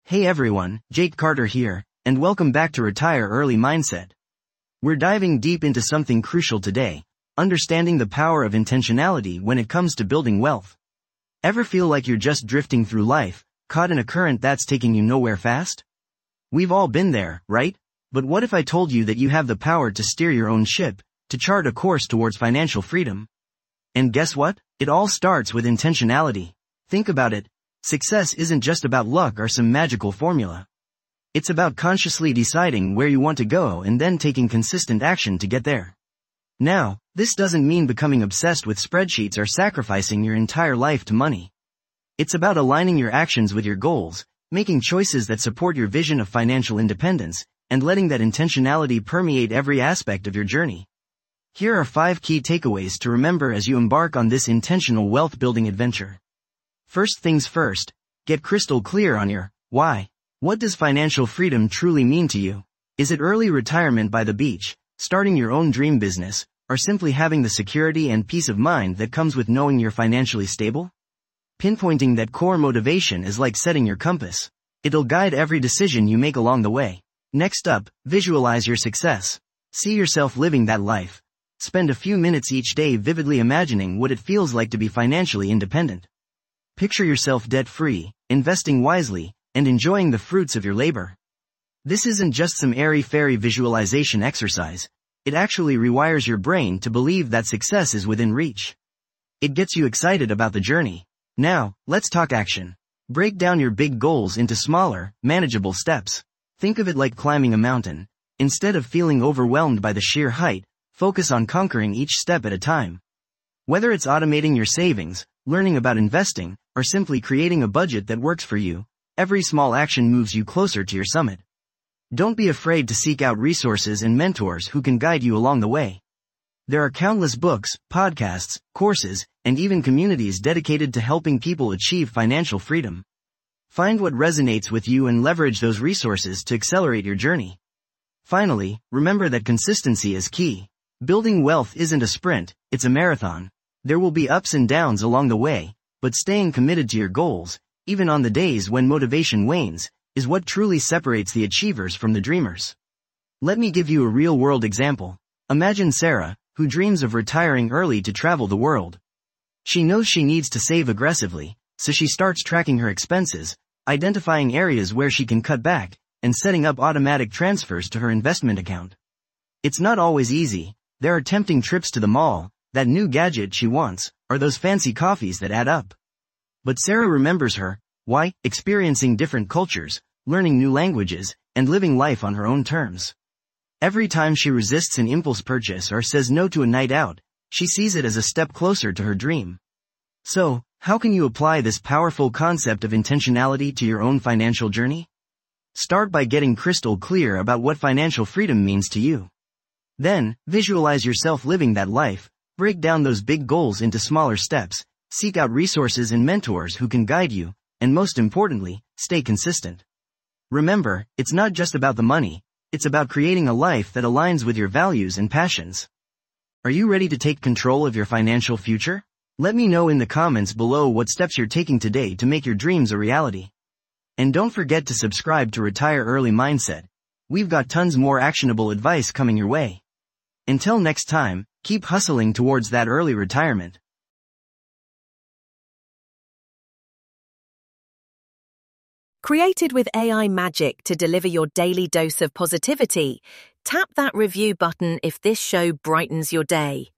Hey everyone, Jake Carter here, and welcome back to Retire Early Mindset. We're diving deep into something crucial today, understanding the power of intentionality when it comes to building wealth. Ever feel like you're just drifting through life, caught in a current that's taking you nowhere fast? We've all been there, right? But what if I told you that you have the power to steer your own ship, to chart a course towards financial freedom? And guess what? It all starts with intentionality. Think about it. Success isn't just about luck or some magical formula. It's about consciously deciding where you want to go and then taking consistent action to get there. Now, this doesn't mean becoming obsessed with spreadsheets or sacrificing your entire life to money. It's about aligning your actions with your goals, making choices that support your vision of financial independence, and letting that intentionality permeate every aspect of your journey. Here are 5 key takeaways to remember as you embark on this intentional wealth-building adventure. First things first, get crystal clear on your why. What does financial freedom truly mean to you? Is it early retirement by the beach, starting your own dream business, or simply having the security and peace of mind that comes with knowing you're financially stable? Pinpointing that core motivation is like setting your compass. It'll guide every decision you make along the way. Next up, visualize your success. See yourself living that life. Spend a few minutes each day vividly imagining what it feels like to be financially independent. Picture yourself debt-free, investing wisely, and enjoying the fruits of your labor. This isn't just some airy-fairy visualization exercise. It actually rewires your brain to believe that success is within reach. It gets you excited about the journey. Now, let's talk action. Break down your big goals into smaller, manageable steps. Think of it like climbing a mountain. Instead of feeling overwhelmed by the sheer height, focus on conquering each step at a time. Whether it's automating your savings, learning about investing, or simply creating a budget that works for you, every small action moves you closer to your summit. Don't be afraid to seek out resources and mentors who can guide you along the way. There are countless books, podcasts, courses, and even communities dedicated to helping people achieve financial freedom. Find what resonates with you and leverage those resources to accelerate your journey. Finally, remember that consistency is key. Building wealth isn't a sprint, it's a marathon. There will be ups and downs along the way, but staying committed to your goals, even on the days when motivation wanes, is what truly separates the achievers from the dreamers. Let me give you a real-world example. Imagine Sarah, who dreams of retiring early to travel the world. She knows she needs to save aggressively, so she starts tracking her expenses, identifying areas where she can cut back, and setting up automatic transfers to her investment account. It's not always easy. There are tempting trips to the mall, that new gadget she wants, or those fancy coffees that add up. But Sarah remembers her why, experiencing different cultures, learning new languages, and living life on her own terms. Every time she resists an impulse purchase or says no to a night out, she sees it as a step closer to her dream. So, how can you apply this powerful concept of intentionality to your own financial journey? Start by getting crystal clear about what financial freedom means to you. Then, visualize yourself living that life. Break down those big goals into smaller steps, seek out resources and mentors who can guide you, and most importantly, stay consistent. Remember, it's not just about the money, it's about creating a life that aligns with your values and passions. Are you ready to take control of your financial future? Let me know in the comments below what steps you're taking today to make your dreams a reality. And don't forget to subscribe to Retire Early Mindset. We've got tons more actionable advice coming your way. Until next time, keep hustling towards that early retirement. Created with AI magic to deliver your daily dose of positivity, tap that review button if this show brightens your day.